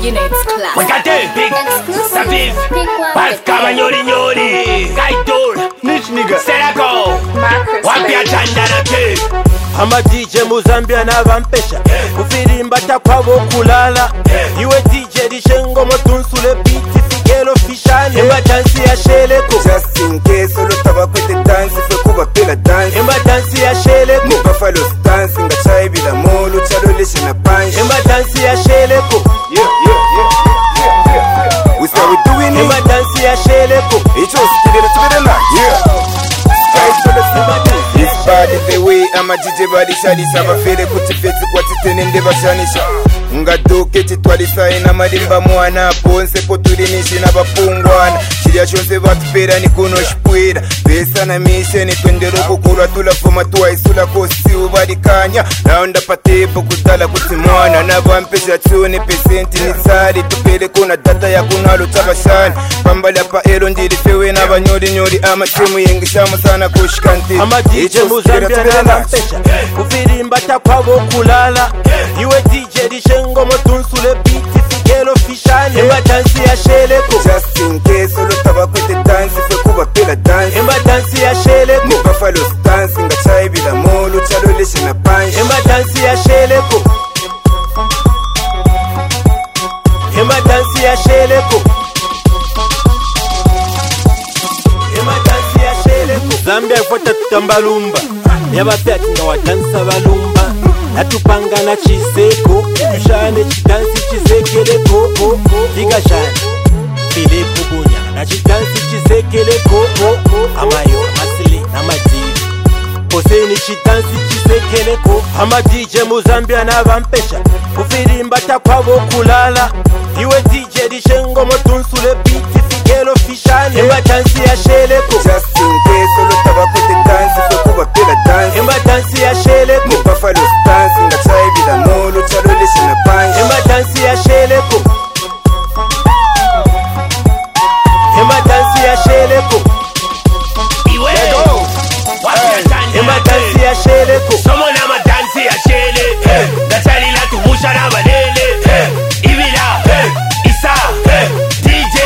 You know it's class. We got the big Saviv, Pascal Nyori Nyori, Gaidor, Niche nigga, Serako, Wapia Chandana K. I'm a DJ Muzambia na vampesha Kufirimba takwabo kulala Iwe DJ dishengo motunsule biti figelo fishane Emba dansi ya sheleko Just in case olo taba kwete dance Fe kuba pela dance Emba dansi ya sheleko Ni buffalo stance Nga chai bila molo Chalo leshe na punch Emba dansi ya sheleko We say we doing it Emba dansi ya sheleko It's all still to be the night It's bad the way I'm a DJ body shadi Saba fere kutifeti kwa titene nde bashanisha Nga doke chitwalisa ina marimba mwana Ponse poturinisha na bapungwana Chiria shonse batupera ni kuno shpwera Pesa na mishe ni twendero kukura tula foma tuwa isula kosi ubarikanya Naonda patepo kutala kutimwana Na vampesha chune pesenti ni zari Tupele kuna data ya kunalo tabashani Pambala pa ero njiri fewe na banyori nyori Ama timu yengishamu sana kushkanti Ama DJ Muzambia na vampesha Kufirimba takwabo kulala Iwe DJ dishengo motunsule biti figelo fishane Emba dansi ya sheleko Just in case olo taba kwete dance Fe kuba pela dance Emba dansi ya sheleko Ni buffalo stance Nga chai bila molo Chalo leshe na punch Emba dansi ya sheleko Emba dansi ya sheleko Emba dansi ya sheleko Zambia ifota tutambalumba Yabapyati nga wadansa balumba Natupanga na chiseko Tushane chidansi chisekeleko Tigashane Filipu Bunya na chidansi chisekeleko Amayo, Masili na Madivi Poseni chidansi chisekeleko Ama DJ Muzambia na vampesha Kufirimba takwabo kulala Iwe DJ dishengo motunsule biti figelo fishane Emba dansi ya sheleko Just in case olo taba kwete dance Fe kuba pela dance Emba dansi ya sheleko Ni buffalo stance Nga chai bila molo Chalo leshe na punch Emba dansi ya sheleko Emba dansi ya sheleko Iwe, Wapia Emba Chandana dansi K. ya sheleko Somo na madansi ya shele Gatali la tumusha na balele Ibila, Isa, DJ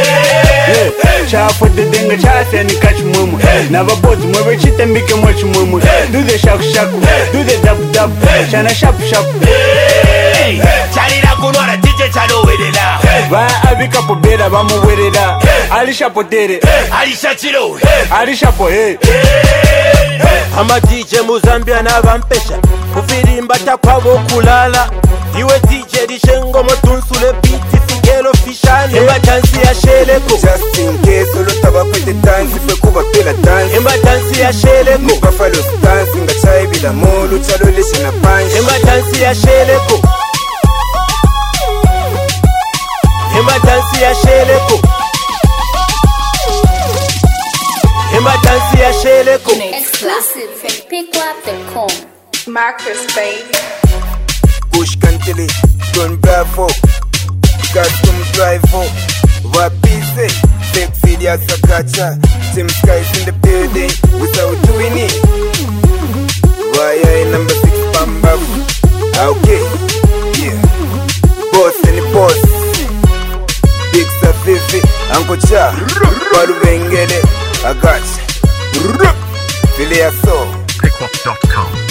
Chapo de denga chase ni catch mumu Nava bozi mwewe chite mbike mwachi mumu Do the shaku shaku, do the dab dab Shana shapu shapu Chalila kunwara DJ chalo wedela Vaya avika po beda vamu wedela Alisha po tere, Alisha chilo alisha po he Ama DJ Muzambia na vampesha Kufirimba takwabo kulala Iwe DJ dishengo motunsule biti figelo fishane Emba dansi ya sheleko Just in case olo taba kwete dance Fe kuba pela dance Emba dansi ya sheleko Ni buffalo stance Nga chai bila molo Chalo leshe na punch Emba dansi ya sheleko Emba dansi ya sheleko Emba dansi ya sheleko You know it's exclusive from pickwap.com. Marcus, baby. Push Kantele, Don Bravo, Custom Driver, Wapize, Fake Fidia Sakacha, Tim Skies in the building, without doing it. Why number 6 Pamba? Okay, yeah. Boss and the boss, Big Safifi, Uncle Cha, Balu Bengele, I got you. Filia So. Pickwap.com